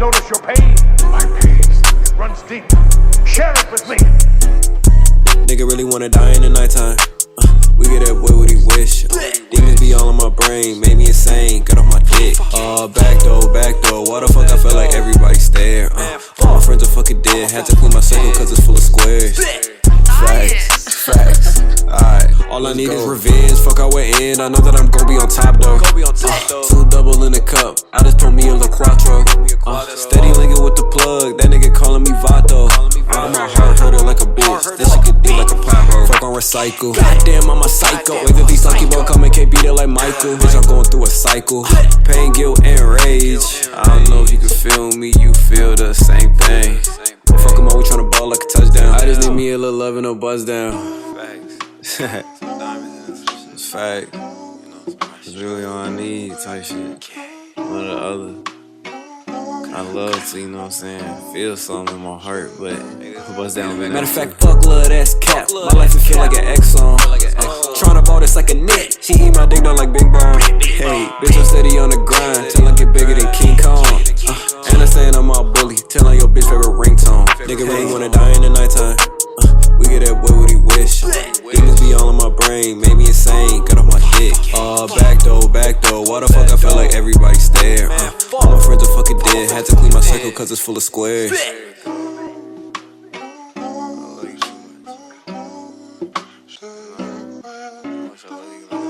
notice your pain. My pain runs deep. Share it with me. Nigga really wanna die in the nighttime. We get that boy what he wish. Demons be all in my brain, made me insane. Get off my dick. Back door. Why the fuck I feel like everybody stare? All my friends are fucking dead. Had to clean my circle cause it's full of squares. Facts. Alright, all I need is revenge. Fuck I went in. I know that I'm gon' be on top though. Two double in the cup. I just told me a little quattro. Steady linking with the plug. That nigga calling me Vato. My heart hurting like a bitch. This shit could be like a pothole. Fuck on recycle. Goddamn, I'm a psycho. Wait till these talking about coming, can't beat it like Michael. Bitch, I'm going through a cycle. Pain, guilt, and rage. I don't know if you can feel me. You feel the same thing. Fuck 'em all, we tryna ball like a touchdown. I just need me a little love and no buzz down. Facts. It's fact. It's really all I need type shit. One or the other. I love to, you know what I'm saying, feel something in my heart, but buzz down. Matter of fact, fuck love, that's cap. My life, it feel like an Exxon. Tryna ball this like a net. She eat my dick down like Bing Bong. Hey, bitch, I'm steady on the grind. Till I get bigger than King Kong. And I saying I'm all bully. Telling your bitch favorite ringtone. Nigga really wanna die in the nighttime. We get that boy what he wish. Demons be all in my brain, made me insane. Get off my dick. Back door. Why the fuck I feel like everybody stare? All my friends are fucking dead. Had to clean my circle cause it's full of squares. I love you too much.